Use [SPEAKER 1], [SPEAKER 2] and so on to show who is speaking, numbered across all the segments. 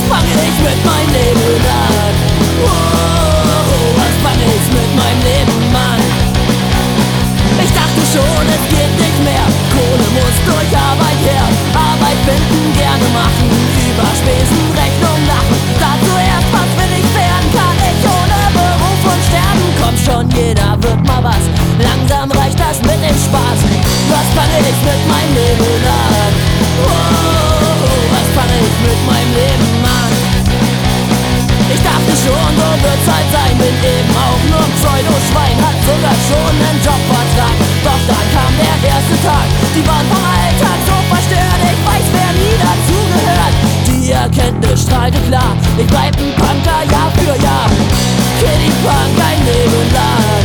[SPEAKER 1] fange ich mit meinem Leben an? Was fange ich mit meinem Leben an? Ich dachte schon, es geht nicht mehr. Kohle muss durch Arbeit her. Arbeit finden, gerne machen, über Spesen, Rechnung lachen. Dazu erst, was will ich werden? Kann ich ohne Beruf und sterben? Komm schon, jeder wird mal was. Langsam reicht das mit dem Spaß. Was fange ich mit meinem Leben an? Was fange ich mit meinem Leben an? Ich dachte schon, so wird's halt sein. Bin eben auch nur ein Pseudo-Schwein. Hat sogar schon einen Jobvertrag. Doch dann kam der erste Tag. Die waren vom Alltag so verstört. Ich weiß, wer nie dazugehört. Die Erkenntnis strahlte klar. Ich bleib ein Punker Jahr für Jahr. Kitty Punk ein Leben lang.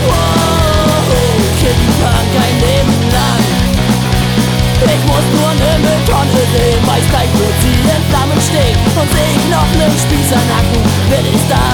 [SPEAKER 1] Kitty Punk ein Leben lang. Ich muss nur ne Mülltonne sehen, weiß gleich, wo sie in Flammen steht. Und seh ich noch nen Spießernacken, will ich da